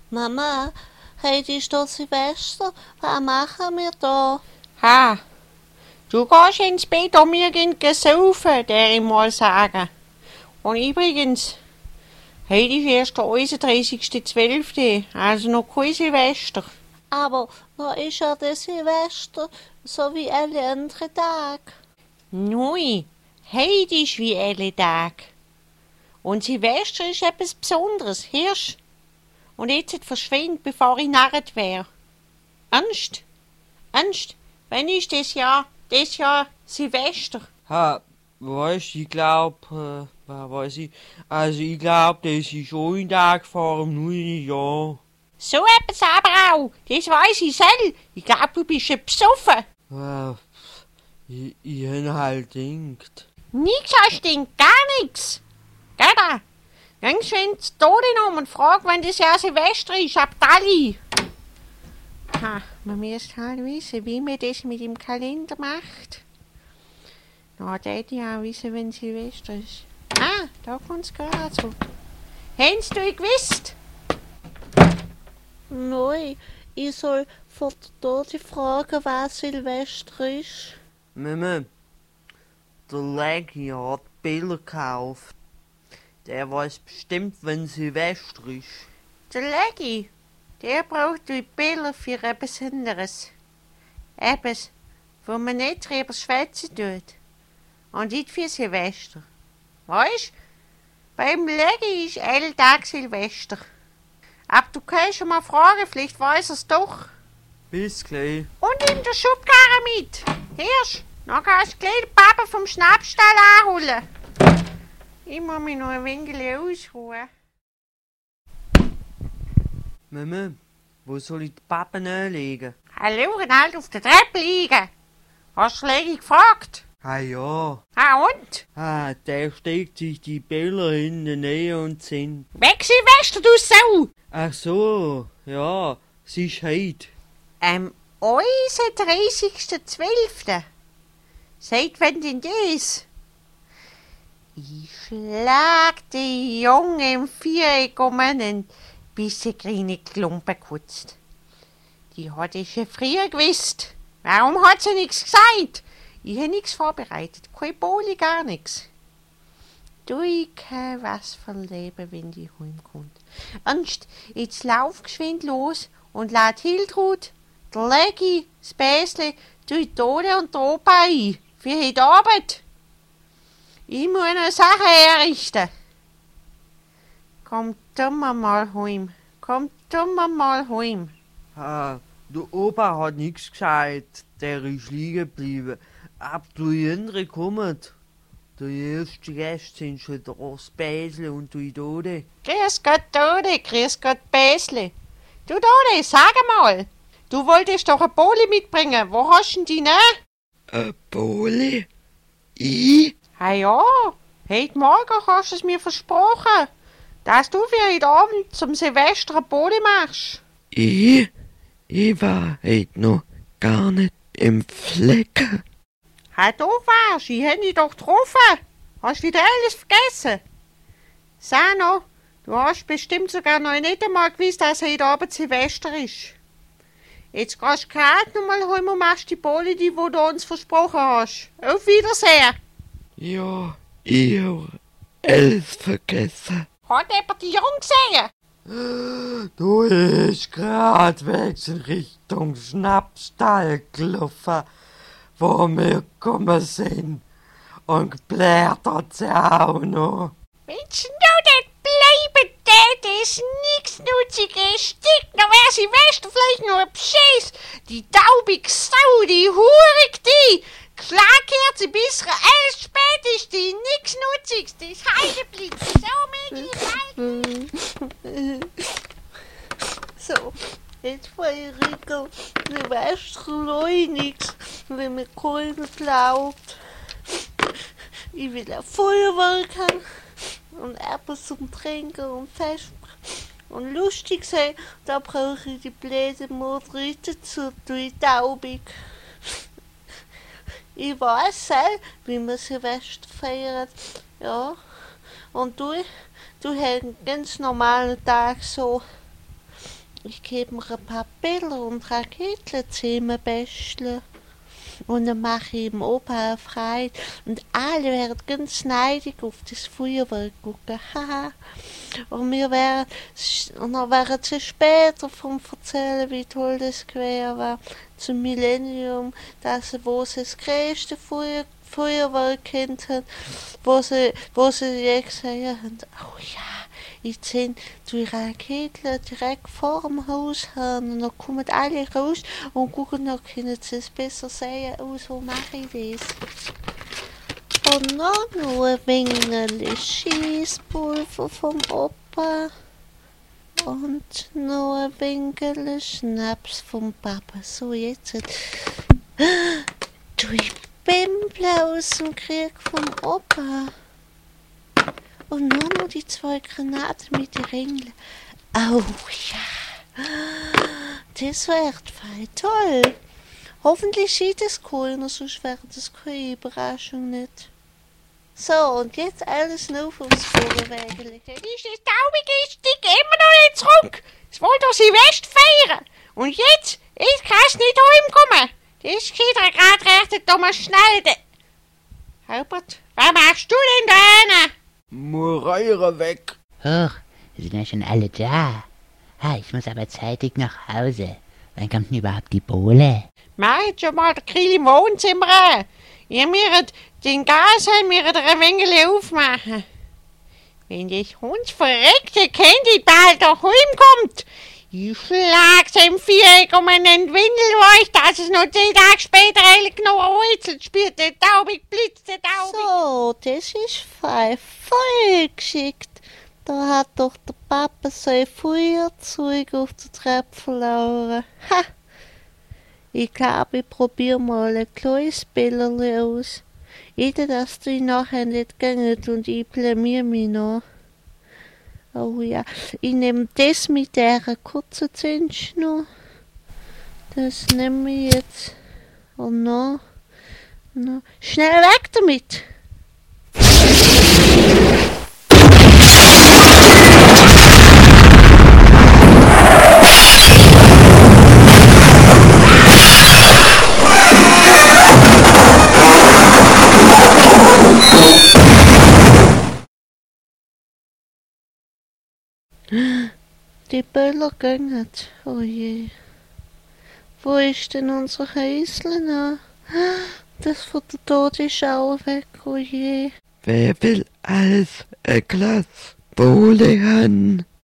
Mama, heute ist doch Silvester. Was machen wir da? Ha, du gehst ins Bett und wir gehen saufen, der ich mal sagen. Und übrigens, heute ist erst der 31.12., also noch kein Silvester. Aber noch ist ja der Silvester, so wie alle anderen Tage. Nein, heute ist wie alle Tage. Und Silvester ist etwas Besonderes, hörst? Und jetzt verschwindet, bevor ich narret wäre. Ernst? Ernst? Wann ist das Jahr Silvester? Ha, weißt du, ich glaube, also ich glaube, das ist schon ein Tag vor dem neuen Jahr. So etwas aber auch, das weiss ich selber. Ich glaube, du bist besoffen. Ich hab halt gedacht. Nix hast du gedacht, gar nix. Geh da. Geh schön zu Tode um und frag, wenn das Jahr Silvester ist, ab Dali. Ha, man müsste halt wissen, wie man das mit dem Kalender macht. Na, da hätte ich auch wissen, wenn Silvester ist. Ah, da kommt's gerade so. Hast du gewusst? Nein, ich soll vor der Tode fragen, was Silvester ist. Mama, der Leggy hat Bilder gekauft. Der weiß bestimmt, wenn Silvester ist. Der Leggy, der braucht die Bilder für etwas anderes. Etwas, wo man nicht drüber schwätzen tut. Und nicht für Silvester. Weißt, beim Leggy ist jeden Tag Silvester. Aber du kannst schon mal fragen, vielleicht weiß er's doch. Bis gleich. Und in der Schubkarre mit. Hörst, dann kannst du gleich den Papa vom Schnappstall anholen. Ich muss mich noch ein wenig ausruhen. Mama, wo soll ich den Papa anlegen? Hallo, halt auf der Treppe liegen. Hast du Leggy gefragt? Ah ja. Ah und? Ah, der steckt sich die Bilder in die Nähe und sind. Weg Silvester, du Sau! Ach so, ja, es ist heute. 30.12. Seit wann denn das? Ich schlag die Junge im Viereck um einen, bis sie kleine Klumpen kutzt. Die hat es schon früher gewusst. Warum hat sie nichts gesagt? Ich habe nichts vorbereitet. Kein Boli, gar nichts. Du, ich kann was verleben, wenn die heimkommt. Ernst, jetzt lauf geschwind los und lad Hiltrud, der Leggy, das Bäsle, die Tode und der Opa ein. Für heute Abend. Ich muss noch Sachen herrichten. Kommt mal heim. Kommt mal heim. Ah, der Opa hat nichts gesagt, der ist liegen geblieben. Aber die anderen kommen. Die ersten Gäste sind schon da, das Bäsle und die Tode. Grüß Gott, Tode, grüß Gott, Bäsle. Du, Tode, sag mal. Du wolltest doch ein Boli mitbringen. Wo hast du denn die, ne? Ein Boli? Ich? Ah ja, heute Morgen hast du es mir versprochen, dass du für heute Abend zum Silvester ein Boli machst. Ich war heute noch gar nicht im Flecken. Ha, du warst, ich hätte dich doch getroffen. Hast wieder alles vergessen. Sag noch, du hast bestimmt sogar noch nicht einmal gewusst, dass heute Abend Silvester ist. Jetzt gehst du gerade noch mal heim und machst die Boli, die du uns versprochen hast. Auf Wiedersehen. Ja, ich hab alles vergessen. Hat jemand die Jung gesehen? Du ist grad weg in Richtung Schnappstall gelaufen, wo wir gekommen sind. Und geblärt hat sie auch noch. Wenn's nur nicht bleiben tät, ist nix Nutziges. Stickt noch wer Silvester vielleicht noch ein Beschiss. Die taubig Sau, die hurig die. Klar kehrt sie bis alles spät ist, die nix Nutziges. Das Heideblitz, so mega So, jetzt feiere ich Silvester nix, wenn mir keiner glaubt. Ich will ein Feuerwerk haben und etwas zum Trinken und Fest und lustig sein. Da brauche ich die blöde Motorite dazu, die taubig. Ich weiß wie man Silvester feiert. Ja. Und du hast einen ganz normalen Tag so. Ich gebe mir ein paar Bilder und Raketen zusammenbasteln. Und dann mache ich ihm Opa frei und alle werden ganz neidig auf das Feuerwerk gucken. Haha. Und dann werden sie später vom erzählen, wie toll das gewesen war. Zum Millennium, wo sie das größte Feuerwerk kennt haben, wo sie je gesehen haben, oh ja, jetzt sind die Raketen direkt vor dem Haus haben und dann kommen alle raus und gucken, dann können sie es besser sehen, oh, so mache ich das. Und dann noch ein wenig Schießpulver vom Opa und noch ein wenig Schnaps vom Papa. So, jetzt du, ich Bimble aus dem Krieg vom Opa. Und nur noch die 2 Granaten mit den Ringeln. Oh ja, das wird voll toll. Hoffentlich sieht es keiner, sonst wäre das keine Überraschung nicht. So, und jetzt alles nur aufs Vorwege legen. Ist das taubige Stück immer noch nicht zurück? Es wollte doch Silvester feiern. Und jetzt kannst du nicht heimkommen. Das geht ja gerade recht, Thomas Schneider. Albert, was machst du denn da hinten? Murreiere weg. Huch, sind ja schon alle da. Ich muss aber zeitig nach Hause. Wann kommt denn überhaupt die Bohle? Mach jetzt schon mal den Grill im Wohnzimmer an. Ihr müsst den Gasheim ein wenig aufmachen. Wenn das hundsverreckte Candy-Ball doch heimkommt, ich schlag's im Viereck um einen Windelweiß, dass es noch 10 Tage später eigentlich noch Rätsel spielt, der taubig blitzt, der taubig. So, das ist voll geschickt. Da hat doch der Papa sein Feuerzeug auf der Treppe verloren. Ha! Ich glaube, ich probiere mal ein kleines Bilderli aus. Jeder, dass die nachher nicht gehen und ich blamier mich noch. Oh ja, ich nehme das mit der kurzen Zündschnur. Das nehme ich jetzt. Oh no. Schnell weg damit! Die Böller gehen. Oh je. Wo ist denn unser Häusle noch? Das von der Tod ist auch weg. Oh je. Wer will alles ein Glas Bohle haben?